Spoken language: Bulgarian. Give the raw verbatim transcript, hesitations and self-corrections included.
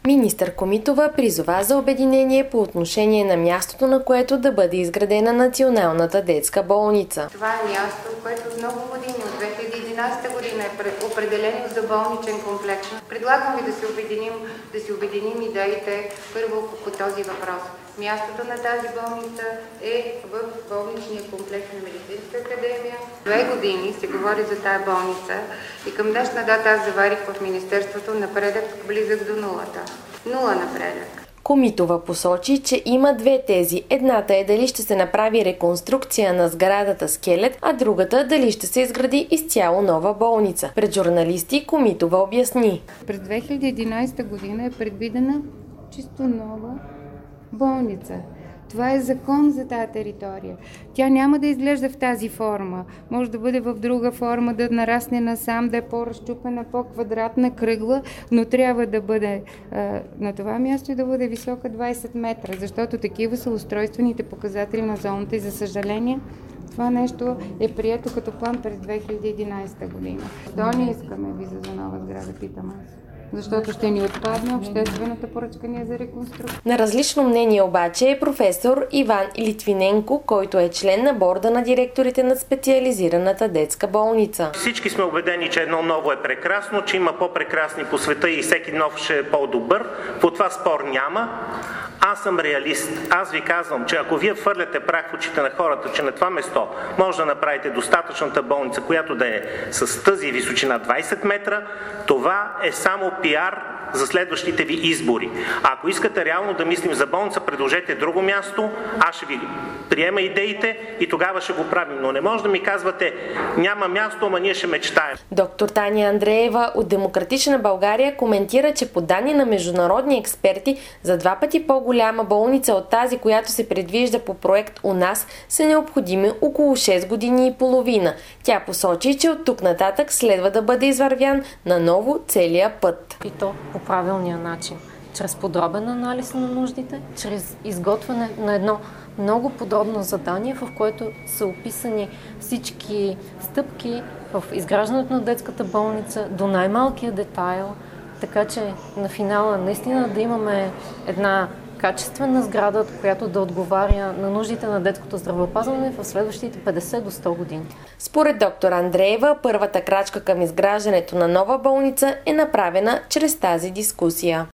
Министър Комитова призова за обединение по отношение на мястото, на което да бъде изградена Националната детска болница. Това е място, което от много години, от две хиляди и единадесета година е определено за болничен комплекс. Предлагам ви да се обединим, да се обединим идеите първо по този въпрос. Мястото на тази болница е в болничния комплекс на Медицинска академия. Две години се говори за тази болница и към днешна дата аз заварих в Министерството напредък близък до нулата. Нула напредък. Комитова посочи, че има две тези. Едната е дали ще се направи реконструкция на сградата Скелет, а другата дали ще се изгради изцяло нова болница. Пред журналисти Комитова обясни. През две хиляди и единадесета година е предвидена чисто нова болница. Това е закон за тази територия. Тя няма да изглежда в тази форма. Може да бъде в друга форма, да нарасне насам, да е по-разчупена, по-квадратна, кръгла, но трябва да бъде а, на това място и да бъде висока двадесет метра, защото такива са устройствените показатели на зоната и за съжаление това нещо е прието като план през две хиляди и единадесета година. Защо не искаме виза за нова сграда, питам аз? Защото ще ни отпадне обществената поръчка ни за реконструкция. На различно мнение обаче е професор Иван Литвиненко, който е член на борда на директорите на специализираната детска болница. Всички сме убедени, че едно ново е прекрасно, че има по-прекрасни по света и всеки нов ще е по-добър. По това спор няма. Аз съм реалист. Аз ви казвам, че ако вие хвърляте прах в очите на хората, че на това место може да направите достатъчната болница, която да е с тази височина двадесет метра, това е само пиар за следващите ви избори. А ако искате реално да мислим за болница, предложете друго място, аз ще ви приема идеите и тогава ще го правим. Но не може да ми казвате, няма място, ама ние ще мечтаем. Доктор Таня Андреева от Демократична България коментира, че по данни на международни експерти за два пъти по-голяма болница от тази, която се предвижда по проект у нас, са необходими около шест години и половина. Тя посочи, че от тук нататък следва да бъде извървян наново целия път. И то по правилния начин. Чрез подробен анализ на нуждите, чрез изготвяне на едно много подробно задание, в което са описани всички стъпки в изграждането на детската болница до най-малкия детайл, така че на финала наистина да имаме една качествена сграда, която да отговаря на нуждите на детското здравеопазване в следващите петдесет до сто години. Според доктор Андреева, първата крачка към изграждането на нова болница е направена чрез тази дискусия.